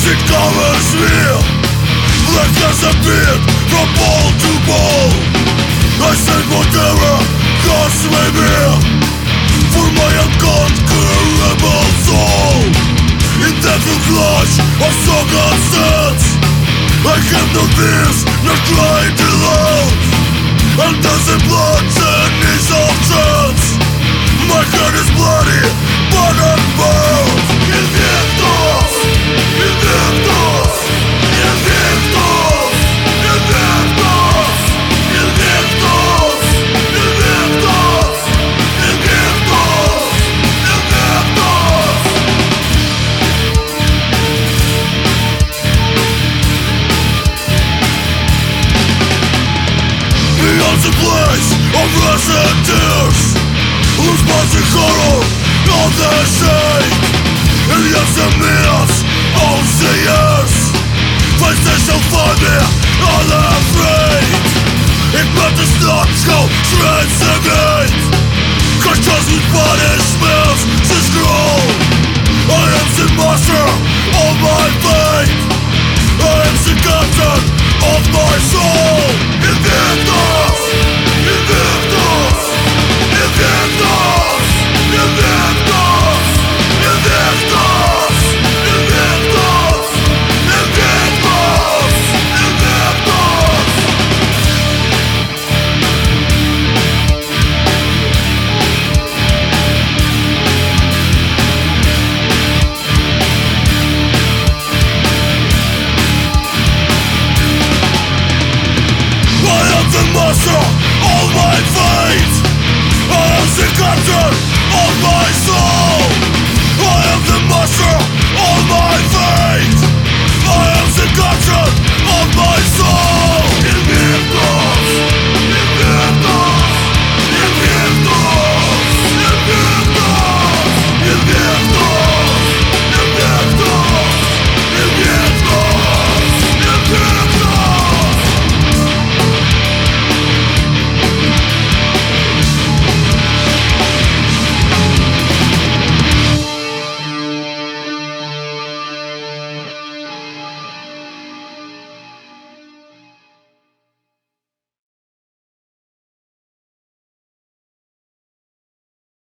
It covers me like as a beat from ball to ball. I say whatever costs me for my unconquerable soul. In that clutch of circumstance, I have no fears, no crying aloud. Under the blood and of chance, my heart is bloody, but I'm bound. Invictus, Invictus, Invictus, Invictus, Invictus, Invictus, Invictus, Invictus. Beyond the place of recent tears, whose mercy horror of the shade, and yes the myths of the years, first they shall find me unafraid. It matters not how shreds the gate, conscious with punishments to scroll. I am the master of my fate, I am the captain of my soul. Invictus.